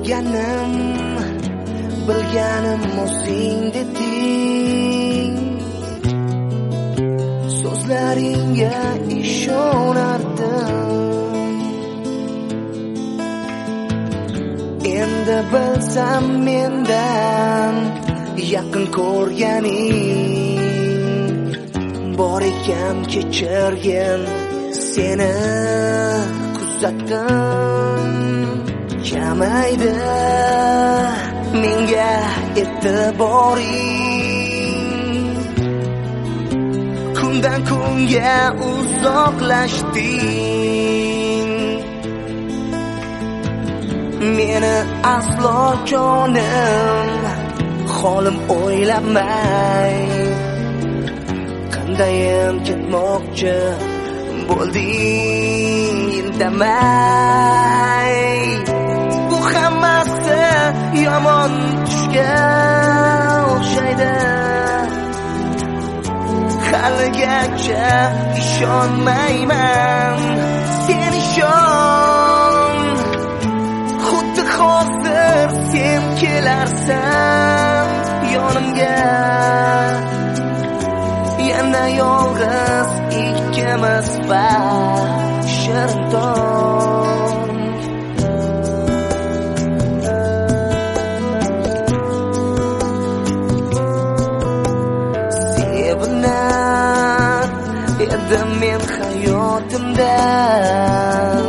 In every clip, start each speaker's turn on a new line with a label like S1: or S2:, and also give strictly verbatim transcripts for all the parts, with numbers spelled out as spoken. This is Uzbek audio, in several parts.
S1: ko'rganim bilganim o'zing deding, so'zlaringga ishonardim. Endi bilsam mendan yaqin ko'rganing bor ekan, kechirgin seni kuzatdim. Kamaydi menga e'tiboring, kundan kunga uzoqlashding. Meni aslo jonim holim o'ylamay, qandayam ketmoqchi bo'lding indamay. Bu hammasi yomon tushga o'xshaydi, haligacha ishonmayman. Sen ishon, xuddi hozir sen kelarsan yonimga. Yana yolg'iz ikkimiz va shirin tong. Sevinar edim men hayotimdan,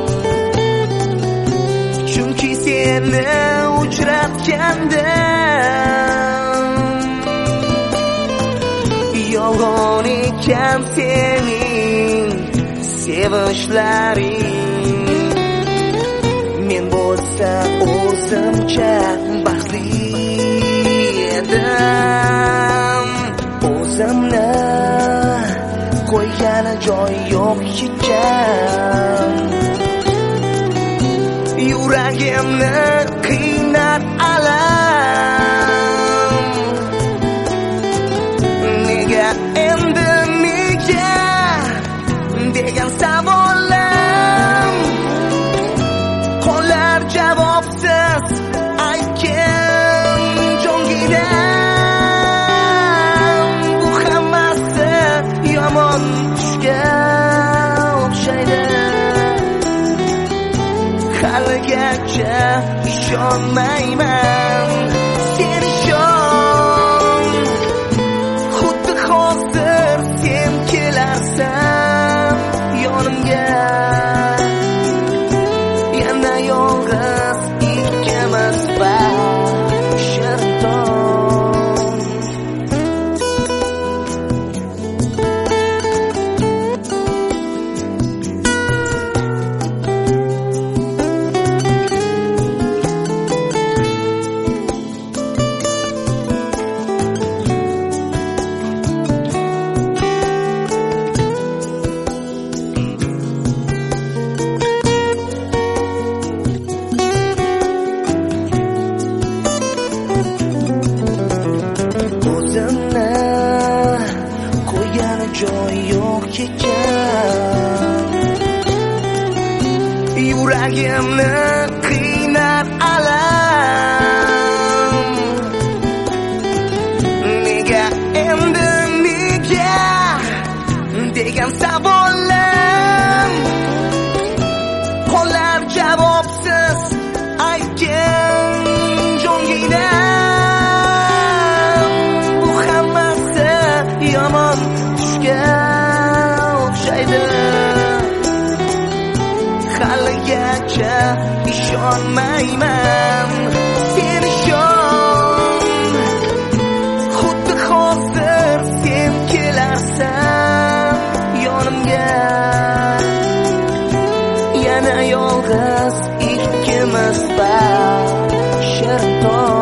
S1: chunki seni uchratganda yolg'on ekan sening sevishlaring. Men bo'lsa o'zimcha baxtli edim, o'zimni qo'ygani joy yo'q ekan. Yuragimni qiynab alam, nega endi nega degan savolim qolar javobsiz. Aytgin jonginam, bu hammasi yomon tushga o'xshaydi, haligacha ishonmayman. Sen ishon, xuddi hozir sen kelarsan yonimga. Yana yolg'iz ikkimiz va shirin tong. O'zimni qo'ygani joy yo'q ekan, yuragimni qiynab alam, nega endi nega degan savolim qolar javobsiz. Aytgin jonginam, bu hammasi yomon tushga o'xshaydi, haligacha ishonmayman. Sen ishon, xuddi hozir sen kelarsan yonimga. Yana yolg'iz ikkimiz va shirin tong.